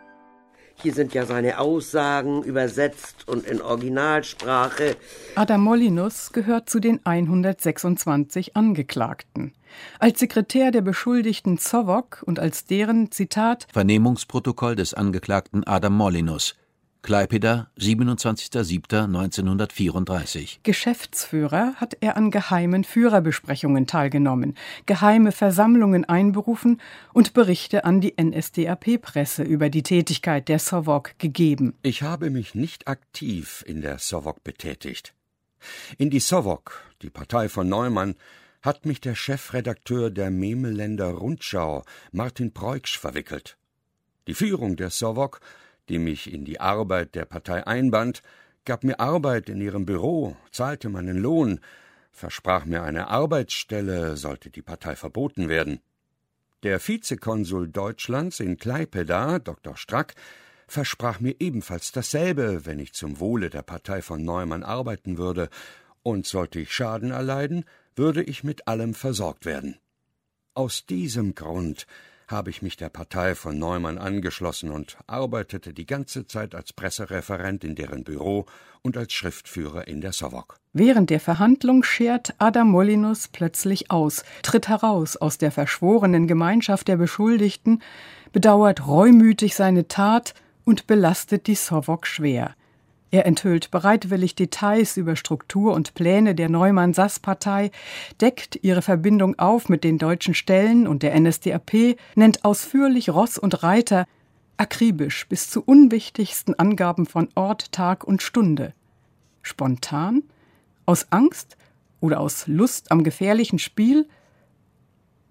Hier sind ja seine Aussagen übersetzt und in Originalsprache. Adam Molinus gehört zu den hundertsechsundzwanzig Angeklagten. Als Sekretär der Beschuldigten SOVOG und als deren, Zitat, Vernehmungsprotokoll des Angeklagten Adam Molinus, Klaipėda, siebenundzwanzigster siebter neunzehnhundertvierunddreißig. Geschäftsführer hat er an geheimen Führerbesprechungen teilgenommen, geheime Versammlungen einberufen und Berichte an die N S D A P-Presse über die Tätigkeit der SOVOG gegeben. Ich habe mich nicht aktiv in der SOVOG betätigt. In die SOVOG, die Partei von Neumann, hat mich der Chefredakteur der Memelländer Rundschau, Martin Preuksch, verwickelt. Die Führung der SOVOG, die mich in die Arbeit der Partei einband, gab mir Arbeit in ihrem Büro, zahlte meinen Lohn, versprach mir eine Arbeitsstelle, sollte die Partei verboten werden. Der Vizekonsul Deutschlands in Klaipėda, Doktor Strack, versprach mir ebenfalls dasselbe, wenn ich zum Wohle der Partei von Neumann arbeiten würde, und sollte ich Schaden erleiden, würde ich mit allem versorgt werden. Aus diesem Grund habe ich mich der Partei von Neumann angeschlossen und arbeitete die ganze Zeit als Pressereferent in deren Büro und als Schriftführer in der SOVOG. Während der Verhandlung schert Adam Molinus plötzlich aus, tritt heraus aus der verschworenen Gemeinschaft der Beschuldigten, bedauert reumütig seine Tat und belastet die SOVOG schwer. Er enthüllt bereitwillig Details über Struktur und Pläne der Neumann-Sass-Partei, deckt ihre Verbindung auf mit den deutschen Stellen und der N S D A P, nennt ausführlich Ross und Reiter, akribisch bis zu unwichtigsten Angaben von Ort, Tag und Stunde. Spontan? Aus Angst oder aus Lust am gefährlichen Spiel?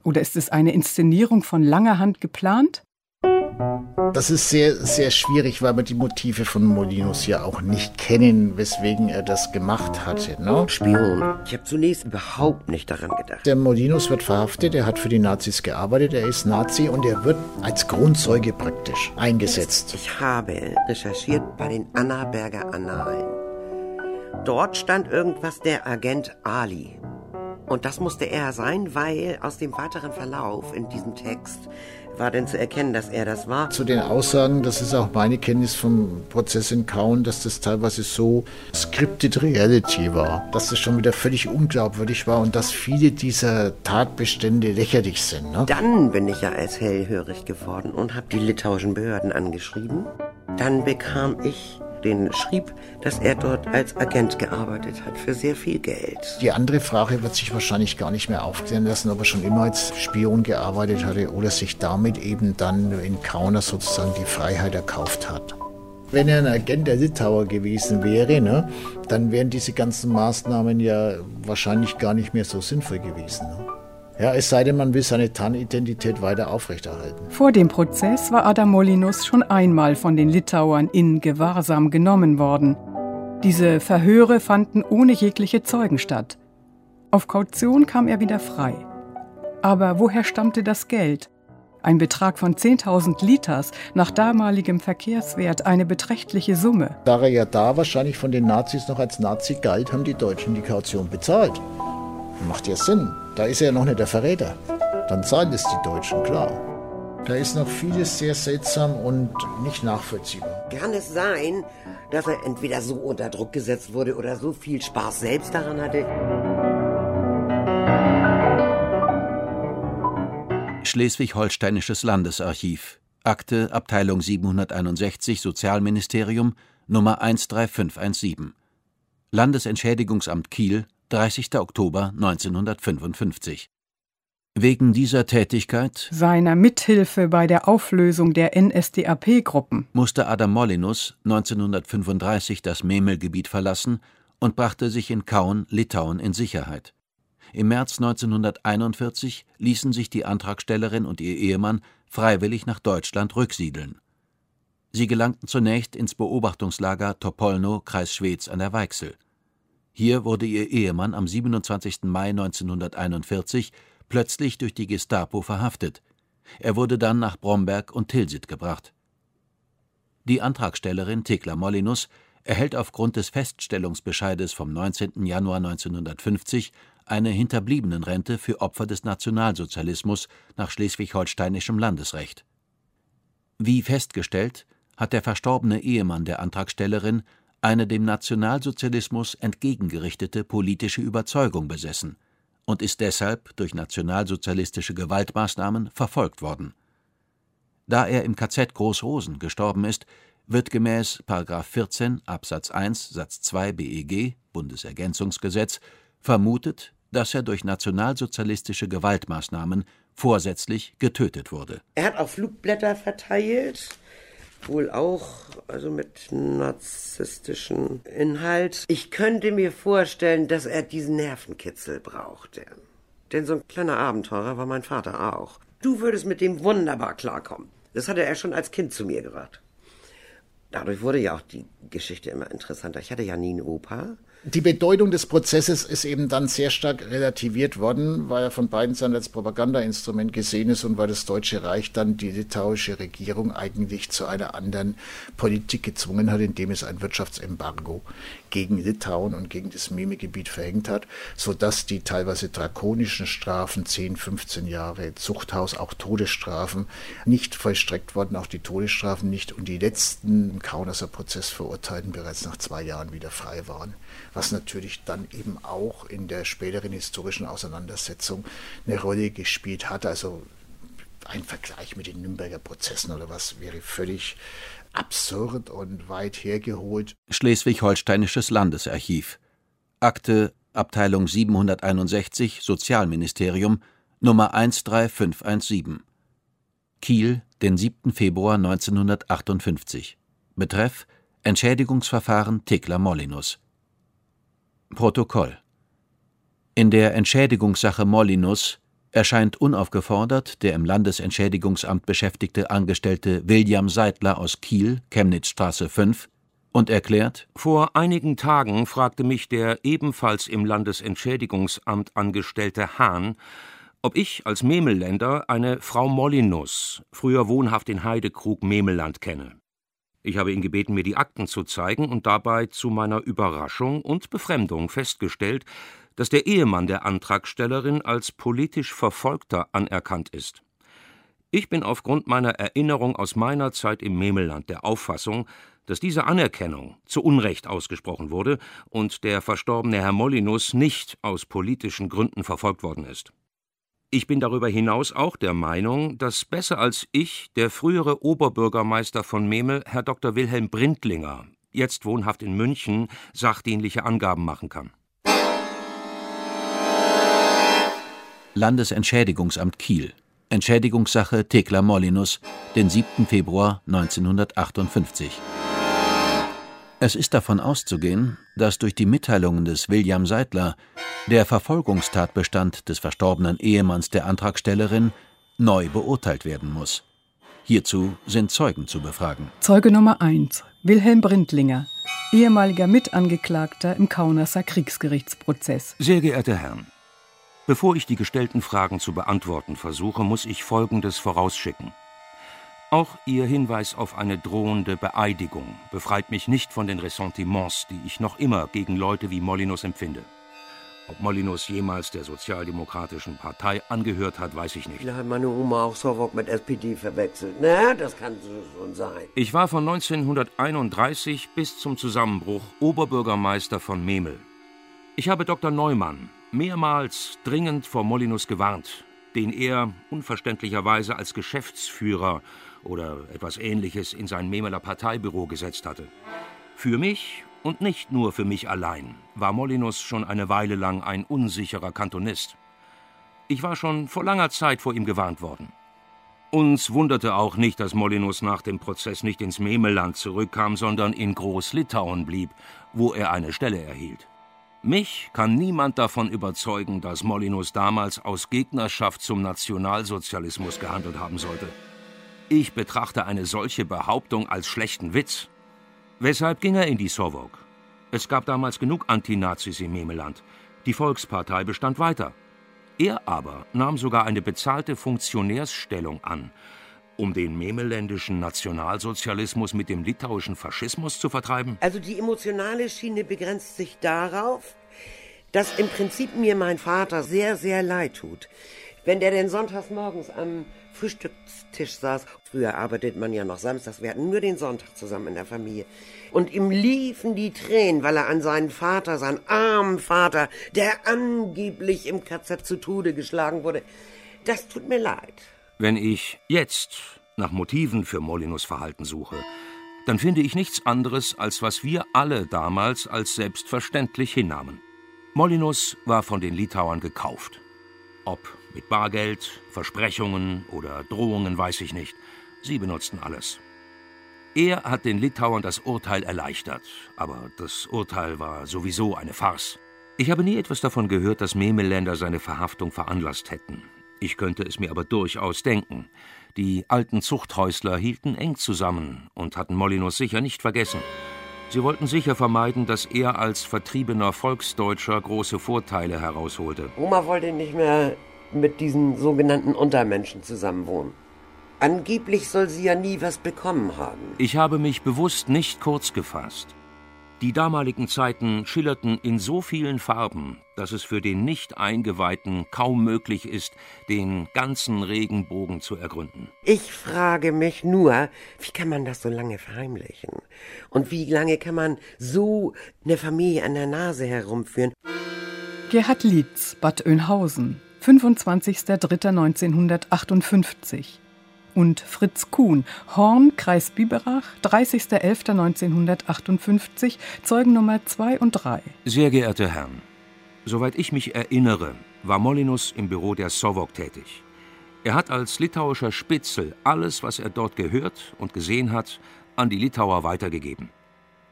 Oder ist es eine Inszenierung von langer Hand geplant? Das ist sehr, sehr schwierig, weil wir die Motive von Molinos ja auch nicht kennen, weswegen er das gemacht hatte. Ne? Spion. Ich habe zunächst überhaupt nicht daran gedacht. Der Molinos wird verhaftet, er hat für die Nazis gearbeitet, er ist Nazi und er wird als Kronzeuge praktisch eingesetzt. Ich habe recherchiert bei den Annaberger Annalen. Dort stand irgendwas der Agent Ali. Und das musste er sein, weil aus dem weiteren Verlauf in diesem Text war denn zu erkennen, dass er das war. Zu den Aussagen, das ist auch meine Kenntnis vom Prozess in Kaun, dass das teilweise so scripted reality war, dass das schon wieder völlig unglaubwürdig war und dass viele dieser Tatbestände lächerlich sind. Ne? Dann bin ich ja als hellhörig geworden und habe die litauischen Behörden angeschrieben. Dann bekam ich den schrieb, dass er dort als Agent gearbeitet hat, für sehr viel Geld. Die andere Frage wird sich wahrscheinlich gar nicht mehr aufklären lassen, ob er schon immer als Spion gearbeitet hatte oder sich damit eben dann in Kaunas sozusagen die Freiheit erkauft hat. Wenn er ein Agent der Litauer gewesen wäre, ne, dann wären diese ganzen Maßnahmen ja wahrscheinlich gar nicht mehr so sinnvoll gewesen. Ne? Ja, es sei denn, man will seine Tarnidentität weiter aufrechterhalten. Vor dem Prozess war Adam Molinos schon einmal von den Litauern in Gewahrsam genommen worden. Diese Verhöre fanden ohne jegliche Zeugen statt. Auf Kaution kam er wieder frei. Aber woher stammte das Geld? Ein Betrag von zehntausend Liters, nach damaligem Verkehrswert eine beträchtliche Summe. Da er ja da wahrscheinlich von den Nazis noch als Nazi galt, haben die Deutschen die Kaution bezahlt. Macht ja Sinn. Da ist er ja noch nicht der Verräter. Dann zahlen es die Deutschen, klar. Da ist noch vieles sehr seltsam und nicht nachvollziehbar. Kann es sein, dass er entweder so unter Druck gesetzt wurde oder so viel Spaß selbst daran hatte? Schleswig-Holsteinisches Landesarchiv. Akte Abteilung siebenhunderteinundsechzig Sozialministerium Nummer eins drei fünf eins sieben. Landesentschädigungsamt Kiel, dreißigster Oktober neunzehnhundertfünfundfünfzig. Wegen dieser Tätigkeit, seiner Mithilfe bei der Auflösung der N S D A P-Gruppen, musste Adam Molinos neunzehnhundertfünfunddreißig das Memelgebiet verlassen und brachte sich in Kaun, Litauen, in Sicherheit. Im März neunzehnhunderteinundvierzig ließen sich die Antragstellerin und ihr Ehemann freiwillig nach Deutschland rücksiedeln. Sie gelangten zunächst ins Beobachtungslager Topolno, Kreis Schwedt an der Weichsel. Hier wurde ihr Ehemann am siebenundzwanzigsten Mai neunzehnhunderteinundvierzig plötzlich durch die Gestapo verhaftet. Er wurde dann nach Bromberg und Tilsit gebracht. Die Antragstellerin Thekla Molinos erhält aufgrund des Feststellungsbescheides vom neunzehnten Januar neunzehnhundertfünfzig eine Hinterbliebenenrente für Opfer des Nationalsozialismus nach schleswig-holsteinischem Landesrecht. Wie festgestellt, hat der verstorbene Ehemann der Antragstellerin eine dem Nationalsozialismus entgegengerichtete politische Überzeugung besessen und ist deshalb durch nationalsozialistische Gewaltmaßnahmen verfolgt worden. Da er im K Z Großrosen gestorben ist, wird gemäß Paragraph vierzehn Absatz eins Satz zwei B E G Bundesergänzungsgesetz vermutet, dass er durch nationalsozialistische Gewaltmaßnahmen vorsätzlich getötet wurde. Er hat auch Flugblätter verteilt, wohl auch also mit narzisstischem Inhalt. Ich könnte mir vorstellen, dass er diesen Nervenkitzel brauchte. Denn so ein kleiner Abenteurer war mein Vater auch. Du würdest mit dem wunderbar klarkommen. Das hatte er schon als Kind zu mir gesagt. Dadurch wurde ja auch die Geschichte immer interessanter. Ich hatte ja nie einen Opa. Die Bedeutung des Prozesses ist eben dann sehr stark relativiert worden, weil er von beiden Seiten als Propagandainstrument gesehen ist und weil das Deutsche Reich dann die litauische Regierung eigentlich zu einer anderen Politik gezwungen hat, indem es ein Wirtschaftsembargo gegen Litauen und gegen das Memelgebiet verhängt hat, sodass die teilweise drakonischen Strafen, zehn, fünfzehn Jahre Zuchthaus, auch Todesstrafen, nicht vollstreckt wurden, auch die Todesstrafen nicht und die letzten im Kaunaser Prozess Verurteilten bereits nach zwei Jahren wieder frei waren. Was natürlich dann eben auch in der späteren historischen Auseinandersetzung eine Rolle gespielt hat. Also ein Vergleich mit den Nürnberger Prozessen oder was wäre völlig absurd und weit hergeholt. Schleswig-Holsteinisches Landesarchiv. Akte Abteilung siebenhunderteinundsechzig Sozialministerium Nummer eins drei fünf eins sieben. Kiel, den siebten Februar neunzehnhundertachtundfünfzig. Betreff Entschädigungsverfahren Thekla Molinos. Protokoll. In der Entschädigungssache Molinos erscheint unaufgefordert der im Landesentschädigungsamt beschäftigte Angestellte William Seidler aus Kiel, Chemnitzstraße fünf, und erklärt: Vor einigen Tagen fragte mich der ebenfalls im Landesentschädigungsamt angestellte Hahn, ob ich als Memelländer eine Frau Molyneux, früher wohnhaft in Heidekrug, Memelland, kenne. Ich habe ihn gebeten, mir die Akten zu zeigen und dabei zu meiner Überraschung und Befremdung festgestellt, dass der Ehemann der Antragstellerin als politisch Verfolgter anerkannt ist. Ich bin aufgrund meiner Erinnerung aus meiner Zeit im Memelland der Auffassung, dass diese Anerkennung zu Unrecht ausgesprochen wurde und der verstorbene Herr Molyneux nicht aus politischen Gründen verfolgt worden ist. Ich bin darüber hinaus auch der Meinung, dass besser als ich der frühere Oberbürgermeister von Memel, Herr Doktor Wilhelm Brindlinger, jetzt wohnhaft in München, sachdienliche Angaben machen kann. Landesentschädigungsamt Kiel. Entschädigungssache Thekla Molyneux, den siebten Februar neunzehnhundertachtundfünfzig. Es ist davon auszugehen, dass durch die Mitteilungen des William Seidler der Verfolgungstatbestand des verstorbenen Ehemanns der Antragstellerin neu beurteilt werden muss. Hierzu sind Zeugen zu befragen. Zeuge Nummer eins, Wilhelm Brindlinger, ehemaliger Mitangeklagter im Kaunerser Kriegsgerichtsprozess. Sehr geehrte Herren, bevor ich die gestellten Fragen zu beantworten versuche, muss ich Folgendes vorausschicken. Auch Ihr Hinweis auf eine drohende Beeidigung befreit mich nicht von den Ressentiments, die ich noch immer gegen Leute wie Molyneux empfinde. Ob Molyneux jemals der Sozialdemokratischen Partei angehört hat, weiß ich nicht. Vielleicht hat meine Oma auch Sowok mit S P D verwechselt. Na, das kann schon sein. Ich war von neunzehnhunderteinunddreißig bis zum Zusammenbruch Oberbürgermeister von Memel. Ich habe Doktor Neumann mehrmals dringend vor Molyneux gewarnt, den er unverständlicherweise als Geschäftsführer oder etwas Ähnliches in sein Memeler Parteibüro gesetzt hatte. Für mich und nicht nur für mich allein war Molyneux schon eine Weile lang ein unsicherer Kantonist. Ich war schon vor langer Zeit vor ihm gewarnt worden. Uns wunderte auch nicht, dass Molyneux nach dem Prozess nicht ins Memelland zurückkam, sondern in Groß-Litauen blieb, wo er eine Stelle erhielt. Mich kann niemand davon überzeugen, dass Molyneux damals aus Gegnerschaft zum Nationalsozialismus gehandelt haben sollte. Ich betrachte eine solche Behauptung als schlechten Witz. Weshalb ging er in die Sowok? Es gab damals genug Antinazis im Memelland. Die Volkspartei bestand weiter. Er aber nahm sogar eine bezahlte Funktionärsstellung an, um den memelländischen Nationalsozialismus mit dem litauischen Faschismus zu vertreiben? Also die emotionale Schiene begrenzt sich darauf, dass im Prinzip mir mein Vater sehr, sehr leid tut. Wenn der denn sonntags morgens am Frühstückstisch saß, früher arbeitet man ja noch samstags, wir hatten nur den Sonntag zusammen in der Familie, und ihm liefen die Tränen, weil er an seinen Vater, seinen armen Vater, der angeblich im K Z zu Tode geschlagen wurde, das tut mir leid. Wenn ich jetzt nach Motiven für Molyneux' Verhalten suche, dann finde ich nichts anderes, als was wir alle damals als selbstverständlich hinnahmen. Molyneux war von den Litauern gekauft. Ob mit Bargeld, Versprechungen oder Drohungen, weiß ich nicht. Sie benutzten alles. Er hat den Litauern das Urteil erleichtert, aber das Urteil war sowieso eine Farce. Ich habe nie etwas davon gehört, dass Memelländer seine Verhaftung veranlasst hätten. Ich könnte es mir aber durchaus denken. Die alten Zuchthäusler hielten eng zusammen und hatten Molyneux sicher nicht vergessen. Sie wollten sicher vermeiden, dass er als vertriebener Volksdeutscher große Vorteile herausholte. Oma wollte nicht mehr mit diesen sogenannten Untermenschen zusammenwohnen. Angeblich soll sie ja nie was bekommen haben. Ich habe mich bewusst nicht kurz gefasst. Die damaligen Zeiten schillerten in so vielen Farben, dass es für den Nicht-Eingeweihten kaum möglich ist, den ganzen Regenbogen zu ergründen. Ich frage mich nur, wie kann man das so lange verheimlichen? Und wie lange kann man so eine Familie an der Nase herumführen? Gerhard Lietz, Bad Oeynhausen, fünfundzwanzigster dritter neunzehnhundertachtundfünfzig. Und Fritz Kuhn, Horn, Kreis Biberach, dreißigster elfter neunzehnhundertachtundfünfzig, Zeugen Nummer zwei und drei. Sehr geehrte Herren, soweit ich mich erinnere, war Molyneux im Büro der Sowok tätig. Er hat als litauischer Spitzel alles, was er dort gehört und gesehen hat, an die Litauer weitergegeben.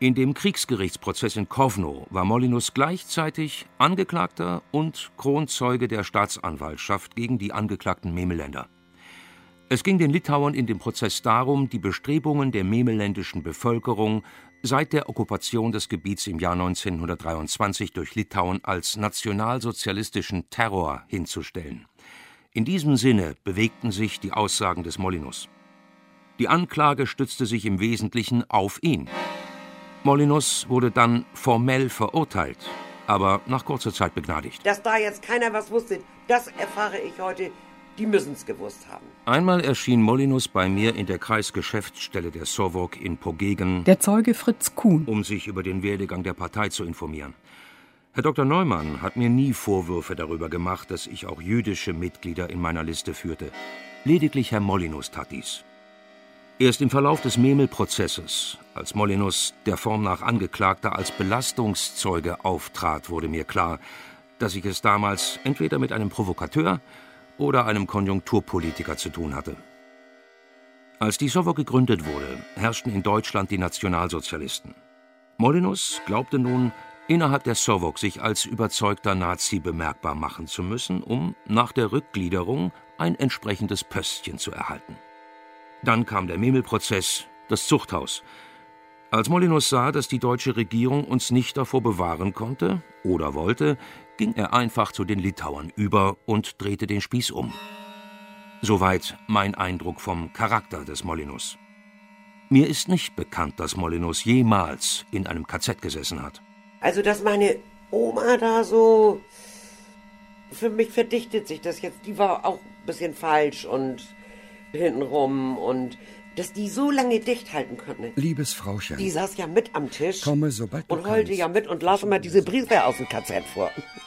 In dem Kriegsgerichtsprozess in Kowno war Molinus gleichzeitig Angeklagter und Kronzeuge der Staatsanwaltschaft gegen die angeklagten Memeländer. Es ging den Litauern in dem Prozess darum, die Bestrebungen der memeländischen Bevölkerung seit der Okkupation des Gebiets im Jahr neunzehnhundertdreiundzwanzig durch Litauen als nationalsozialistischen Terror hinzustellen. In diesem Sinne bewegten sich die Aussagen des Molinus. Die Anklage stützte sich im Wesentlichen auf ihn. Molinus wurde dann formell verurteilt, aber nach kurzer Zeit begnadigt. Dass da jetzt keiner was wusste, das erfahre ich heute. Die müssen es gewusst haben. Einmal erschien Molinus bei mir in der Kreisgeschäftsstelle der Sovok in Pogegen, der Zeuge Fritz Kuhn, um sich über den Werdegang der Partei zu informieren. Herr Doktor Neumann hat mir nie Vorwürfe darüber gemacht, dass ich auch jüdische Mitglieder in meiner Liste führte. Lediglich Herr Molinus tat dies. Erst im Verlauf des Memel-Prozesses, als Molinus, der Form nach Angeklagter, als Belastungszeuge auftrat, wurde mir klar, dass ich es damals entweder mit einem Provokateur oder einem Konjunkturpolitiker zu tun hatte. Als die Sovok gegründet wurde, herrschten in Deutschland die Nationalsozialisten. Molinus glaubte nun, innerhalb der Sovok sich als überzeugter Nazi bemerkbar machen zu müssen, um nach der Rückgliederung ein entsprechendes Pöstchen zu erhalten. Dann kam der Memel-Prozess, das Zuchthaus. Als Molinus sah, dass die deutsche Regierung uns nicht davor bewahren konnte oder wollte, ging er einfach zu den Litauern über und drehte den Spieß um. Soweit mein Eindruck vom Charakter des Molinus. Mir ist nicht bekannt, dass Molinus jemals in einem K Z gesessen hat. Also, dass meine Oma da so... Für mich verdichtet sich das jetzt. Die war auch ein bisschen falsch und hintenrum und... Dass die so lange dicht halten konnte. Liebes Frauchen. Die saß ja mit am Tisch. Komme, sobald du und heulte kannst. ja mit und las immer diese Briefe aus dem K Z vor.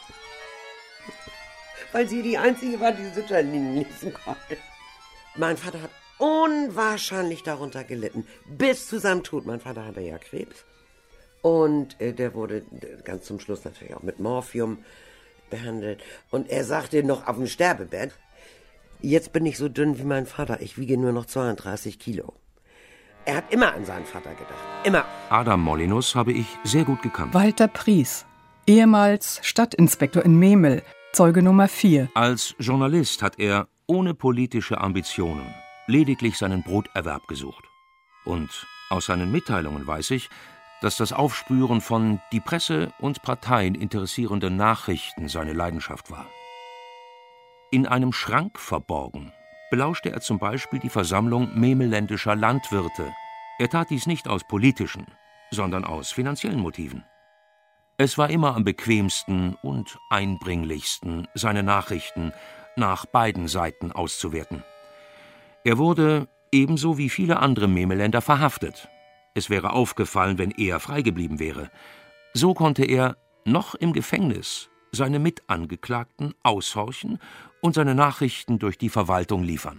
Weil sie die Einzige war, die Sütterlin lesen konnte. Mein Vater hat unwahrscheinlich darunter gelitten. Bis zu seinem Tod. Mein Vater hatte ja Krebs. Und äh, der wurde ganz zum Schluss natürlich auch mit Morphium behandelt. Und er sagte noch auf dem Sterbebett, jetzt bin ich so dünn wie mein Vater. Ich wiege nur noch zweiunddreißig Kilo. Er hat immer an seinen Vater gedacht. Immer. Adam Molinus habe ich sehr gut gekannt. Walter Pries, ehemals Stadtinspektor in Memel, Zeuge Nummer vier. Als Journalist hat er ohne politische Ambitionen lediglich seinen Broterwerb gesucht. Und aus seinen Mitteilungen weiß ich, dass das Aufspüren von die Presse und Parteien interessierenden Nachrichten seine Leidenschaft war. In einem Schrank verborgen belauschte er zum Beispiel die Versammlung memeländischer Landwirte. Er tat dies nicht aus politischen, sondern aus finanziellen Motiven. Es war immer am bequemsten und einbringlichsten, seine Nachrichten nach beiden Seiten auszuwerten. Er wurde, ebenso wie viele andere Memeländer, verhaftet. Es wäre aufgefallen, wenn er frei geblieben wäre. So konnte er, noch im Gefängnis, seine Mitangeklagten aushorchen und seine Nachrichten durch die Verwaltung liefern.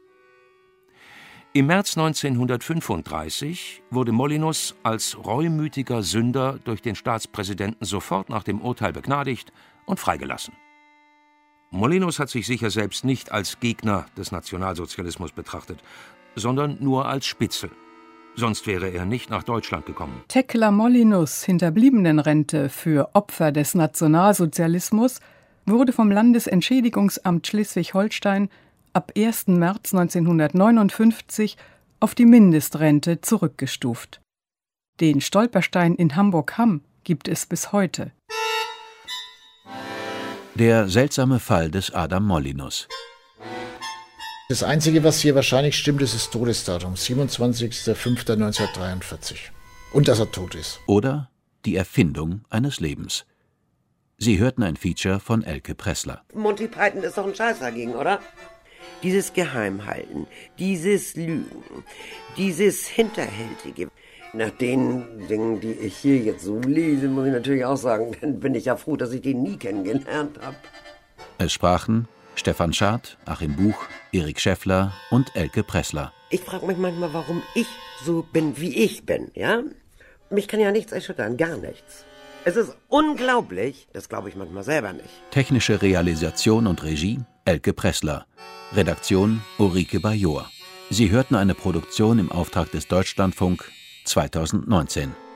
Im März neunzehnhundertfünfunddreißig wurde Molinus als reumütiger Sünder durch den Staatspräsidenten sofort nach dem Urteil begnadigt und freigelassen. Molinus hat sich sicher selbst nicht als Gegner des Nationalsozialismus betrachtet, sondern nur als Spitzel. Sonst wäre er nicht nach Deutschland gekommen. Tekla Molinus' Hinterbliebenenrente für Opfer des Nationalsozialismus wurde vom Landesentschädigungsamt Schleswig-Holstein ab ersten März neunzehnhundertneunundfünfzig auf die Mindestrente zurückgestuft. Den Stolperstein in Hamburg-Hamm gibt es bis heute. Der seltsame Fall des Adam Molinus. Das Einzige, was hier wahrscheinlich stimmt, ist das Todesdatum, siebenundzwanzigster fünfter neunzehnhundertdreiundvierzig. Und dass er tot ist. Oder die Erfindung eines Lebens. Sie hörten ein Feature von Elke Pressler. Monty Python ist doch ein Scheiß dagegen, oder? Dieses Geheimhalten, dieses Lügen, dieses Hinterhältige. Nach den Dingen, die ich hier jetzt so lese, muss ich natürlich auch sagen, dann bin ich ja froh, dass ich den nie kennengelernt habe. Es sprachen Stefan Schad, Achim Buch, Erik Schäffler und Elke Pressler. Ich frage mich manchmal, warum ich so bin, wie ich bin, ja? Mich kann ja nichts erschüttern, gar nichts. Es ist unglaublich, das glaube ich manchmal selber nicht. Technische Realisation und Regie Elke Pressler. Redaktion Ulrike Bajor. Sie hörten eine Produktion im Auftrag des Deutschlandfunk zweitausendneunzehn.